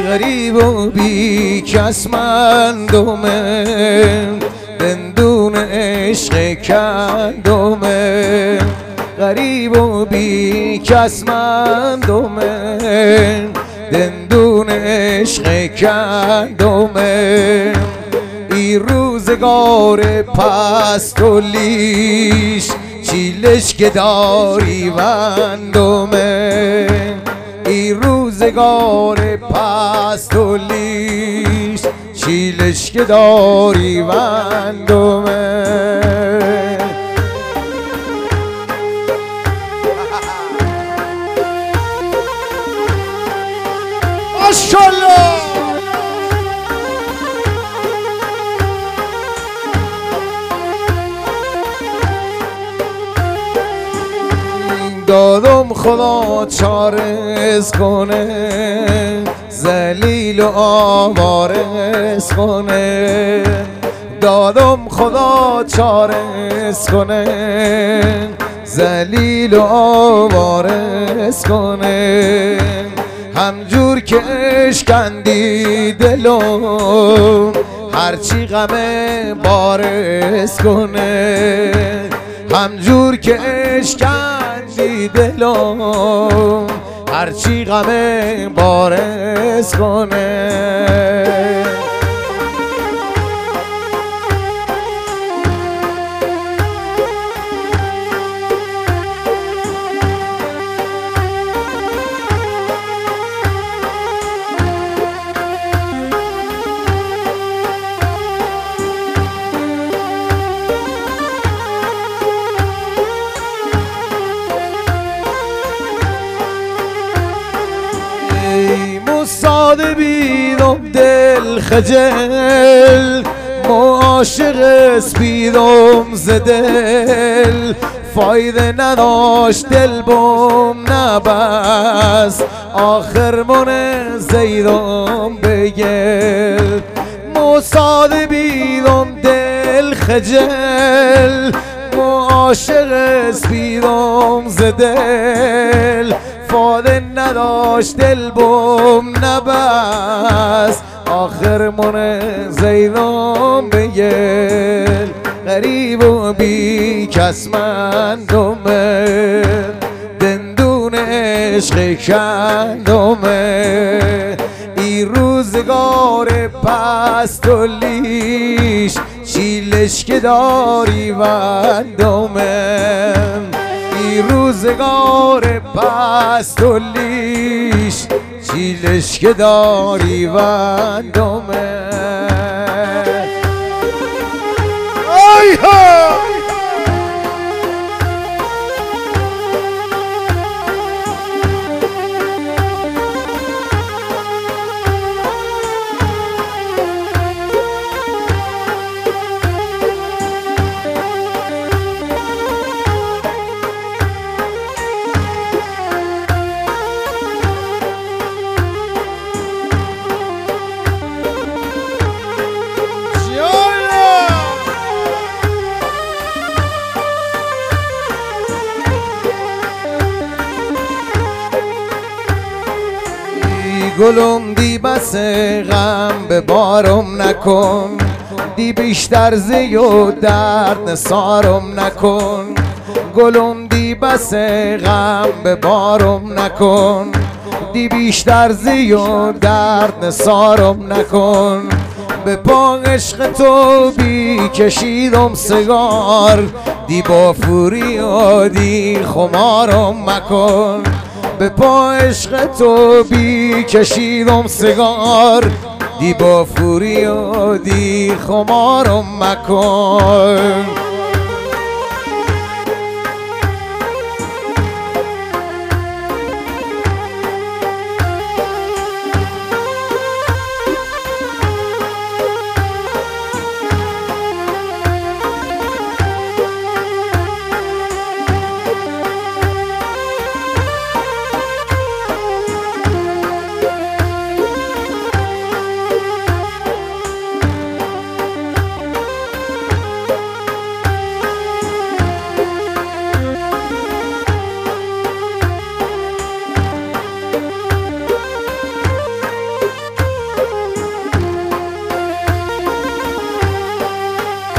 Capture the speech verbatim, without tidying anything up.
غریب و بی کس مندمه دندون عشق کندمه غریب و بی کس مندمه دندون عشق کندمه ای روزگار پست و لیش چیلش که داری وندمه ای روزگار پست و لیش چیلش که داری وندمه ماشاءالله دادم خدا چارز کنه ذلیل و آوارز کنه دادم خدا چارز کنه ذلیل و آوارز کنه همجور که اشکندی دلم هرچی غم بارز کنه همجور که اشکندی دلم هرچی غم بارز کنه ساده بیدم دل خجل معاشق اسپیدم زدل فایده نداشت دل بم نبست آخر من زیدم بگل ساده بیدم دل خجل معاشق اسپیدم زدل فایده نداشت دل بم نبست آخر من زیدم بگل غریب و بی کس مندمه دندون عشق کندمه ای روزگار پست و لیش چیلش که داری وندمه ای روزگار پست و لیش چیلش که داری وندمه آی ها گلم دی بس غم به بارم نکن دی بیشتر زی و درد نثارم نکن گلم دی بس غم به بارم نکن دی بیشتر زی و درد نثارم نکن به پا عشق تو بی کشیدم سگار دی با فوری و دی خمارم مکن به پا عشق تو بی کشیدم سگار دی با فوری و دی خمارم مکن